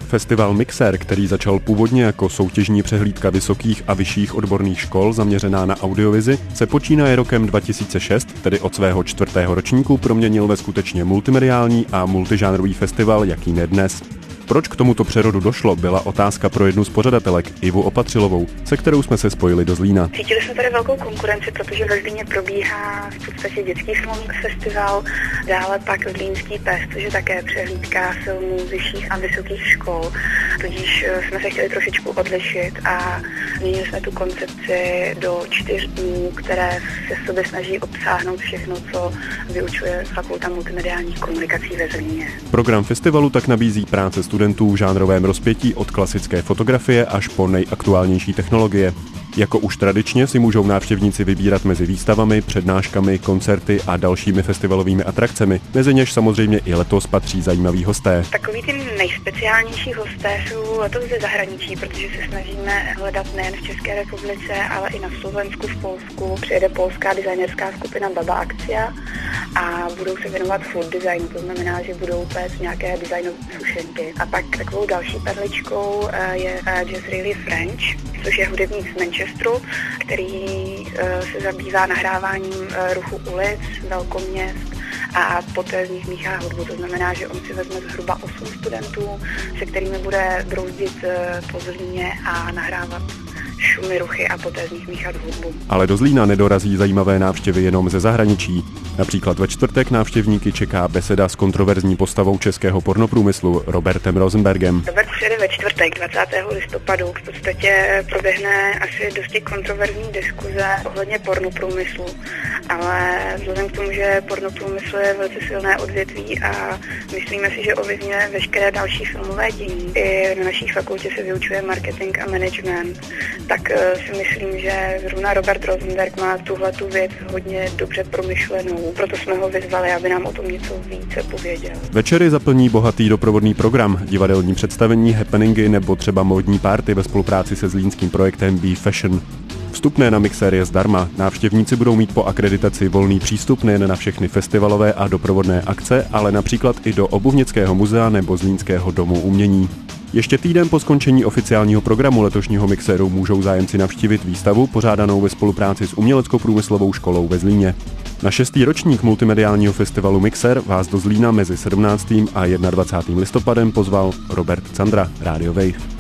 Festival Mixer, který začal původně jako soutěžní přehlídka vysokých a vyšších odborných škol zaměřená na audiovizi, se počínaje rokem 2006, tedy od svého 4. ročníku, proměnil ve skutečně multimediální a multižánrový festival, jakým je dnes. Proč k tomuto přerodu došlo, byla otázka pro jednu z pořadatelek, Ivu Opatřilovou, se kterou jsme se spojili do Zlína. Cítili jsme tady velkou konkurenci, protože ve Zlíně probíhá v podstatě dětský filmový festival, dále pak Zlínský pes, což je také přehlídka filmů vyšších a vysokých škol. Tudíž jsme se chtěli trošičku odlišit a změnili jsme tu koncepci do 4 dnů, které se v sobě snaží obsáhnout všechno, co vyučuje Fakulta multimediálních komunikací ve Zlíně. Program festivalu tak nabízí práce studentů v žánrovém rozpětí od klasické fotografie až po nejaktuálnější technologie. Jako už tradičně si můžou návštěvníci vybírat mezi výstavami, přednáškami, koncerty a dalšími festivalovými atrakcemi, mezi něž samozřejmě i letos patří zajímaví hosté. Takový ty nejspeciálnější hosté jsou letos ze zahraničí, protože se snažíme hledat nejen v České republice, ale i na Slovensku, v Polsku. Přijede polská designerská skupina Baba Akcia a budou se věnovat food designu, to znamená, že budou péct nějaké designové sušenky. A pak takovou další perličkou je Just Really French, což je hudebník z Manchesteru, který se zabývá nahráváním ruchu ulic, velkoměst a poté z nich míchá hudbu. To znamená, že on si vezme zhruba 8 studentů, se kterými bude brouzdit po Zlíně a nahrávat šumy, ruchy a poté z nich míchat hudbu. Ale do Zlína nedorazí zajímavé návštěvy jenom ze zahraničí. Například ve čtvrtek návštěvníky čeká beseda s kontroverzní postavou českého pornoprůmyslu Robertem Rosenbergem. Robert přijede ve čtvrtek 20. listopadu. V podstatě proběhne asi dosti kontroverzní diskuze ohledně pornoprůmyslu, ale vzhledem k tomu, že pornoprůmysl je velice silné odvětví a myslíme si, že ovlivňuje veškeré další filmové dění. I na naší fakultě se vyučuje marketing a management, tak si myslím, že zrovna Robert Rosenberg má tuhletu věc hodně dobře promyšlenou. Proto jsme ho vyzvali, aby nám o tom něco více pověděl. Večery zaplní bohatý doprovodný program, divadelní představení, happeningy nebo třeba módní party ve spolupráci se zlínským projektem Be Fashion. Vstupné na Mixer je zdarma. Návštěvníci budou mít po akreditaci volný přístup nejen na všechny festivalové a doprovodné akce, ale například i do Obuvnického muzea nebo Zlínského domu umění. Ještě týden po skončení oficiálního programu letošního Mixeru můžou zájemci navštívit výstavu pořádanou ve spolupráci s Umělecko-průmyslovou školou ve Zlíně. Na 6. ročník multimediálního festivalu Mixer vás do Zlína mezi 17. a 21. listopadem pozval Robert Candra, Radio Wave.